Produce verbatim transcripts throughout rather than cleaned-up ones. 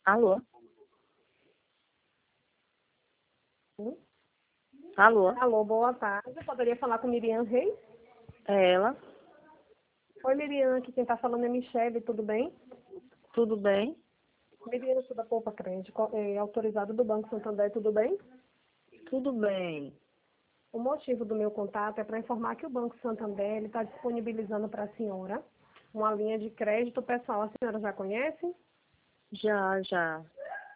Alô? Sim. Alô? Alô, boa tarde. Eu poderia falar com Miriam Reis? É ela? Oi, Miriam, aqui quem está falando é Michele, tudo bem? Tudo bem? Miriam, sou da Poupa Crente, co- é, autorizado do Banco Santander, tudo bem? Tudo bem. O motivo do meu contato é para informar que o Banco Santander está disponibilizando para a senhora uma linha de crédito pessoal. A senhora já conhece? Já, já.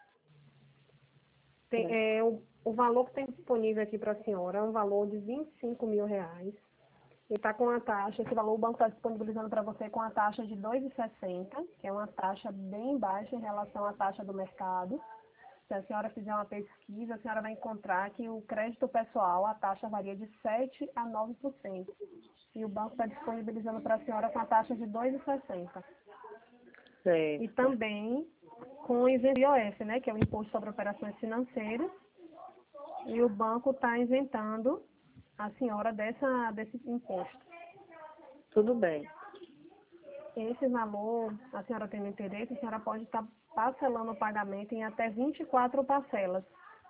Tem, É. é, o, o valor que tem disponível aqui para a senhora é um valor de vinte e cinco mil reais. E está com a taxa, esse valor o banco está disponibilizando para você com a taxa de dois vírgula sessenta, que é uma taxa bem baixa em relação à taxa do mercado. Se a senhora fizer uma pesquisa, a senhora vai encontrar que o crédito pessoal, a taxa varia de sete a nove por cento. E o banco está disponibilizando para a senhora com a taxa de dois vírgula sessenta. E Certo. também com o I O F, né, que é o Imposto sobre Operações Financeiras. E o banco está isentando a senhora dessa, desse imposto. Tudo bem. Esse valor, a senhora tendo interesse, a senhora pode estar parcelando o pagamento em até vinte e quatro parcelas.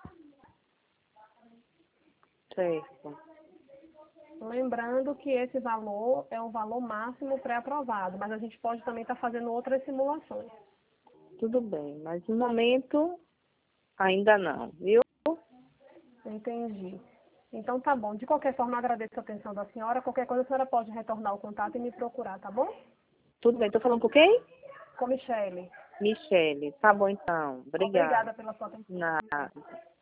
Certo. Lembrando que esse valor é o valor máximo pré-aprovado, mas a gente pode também estar fazendo outras simulações. Tudo bem. Mas no momento ainda não, viu? Entendi. Então tá bom. De qualquer forma, eu agradeço a atenção da senhora. Qualquer coisa a senhora pode retornar o contato e me procurar, tá bom? Tudo bem. Tô falando com quem? Com Michele. Michele. Tá bom então. Obrigada. Obrigada pela sua atenção. Nada.